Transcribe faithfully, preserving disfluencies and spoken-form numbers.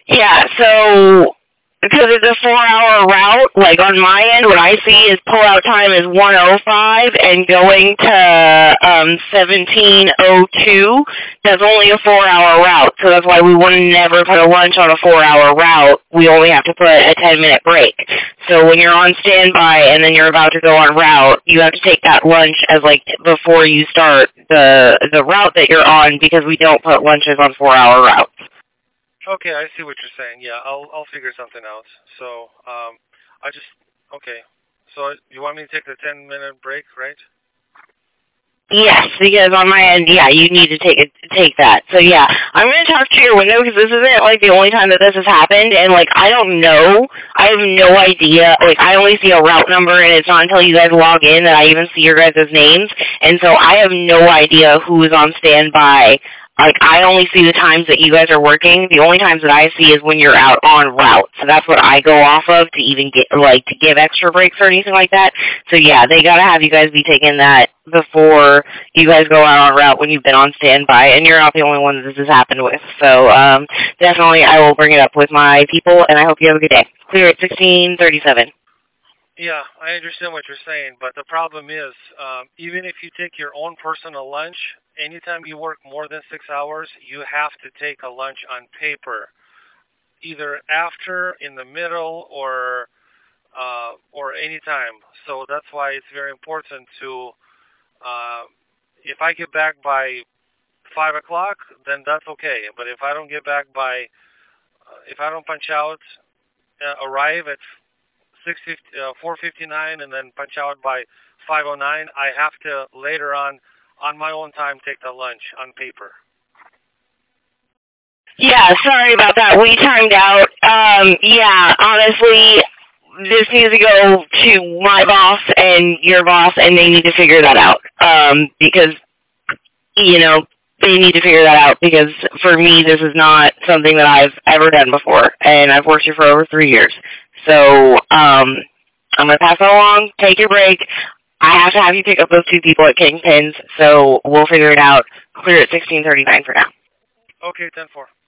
Yeah, so because it's a four-hour route, like on my end, what I see is pull-out time is one oh five, and going to um, seventeen oh two, that's only a four-hour route. So that's why we would never put a lunch on a four-hour route. We only have to put a ten-minute break. So when you're on standby and then you're about to go on route, you have to take that lunch as like before you start the the route that you're on, because we don't put lunches on four-hour routes. Okay, I see what you're saying. Yeah, I'll I'll figure something out. So, um, I just okay. So you want me to take the ten minute break, right? Yes, because on my end, yeah, you need to take it, take that. So yeah, I'm gonna talk to your window, because this isn't like the only time that this has happened, and like I don't know, I have no idea. Like I only see a route number, and it's not until you guys log in that I even see your guys' names, and so I have no idea who is on standby. Like, I only see the times that you guys are working. The only times that I see is when you're out on route. So that's what I go off of to even get, like, to give extra breaks or anything like that. So, yeah, they got to have you guys be taking that before you guys go out on route when you've been on standby. And you're not the only one that this has happened with. So, um, definitely I will bring it up with my people, and I hope you have a good day. Clear at sixteen thirty-seven. Yeah, I understand what you're saying, but the problem is, um, even if you take your own personal lunch, anytime you work more than six hours, you have to take a lunch on paper, either after, in the middle, or uh, or any time. So that's why it's very important to, uh, if I get back by five o'clock, then that's okay. But if I don't get back by, uh, if I don't punch out, uh, arrive at six fifty, uh, four fifty-nine, and then punch out by five oh nine, I have to later on, on my own time, take the lunch on paper. Yeah, sorry about that. We timed out. Um, yeah, honestly, this needs to go to my boss and your boss, and they need to figure that out. Um, because, you know, they need to figure that out, because for me, this is not something that I've ever done before, and I've worked here for over three years. So, um, I'm going to pass that along. Take your break. I have to have you pick up those two people at Kingpin's, so we'll figure it out. Clear at sixteen thirty-nine for now. Okay, ten four.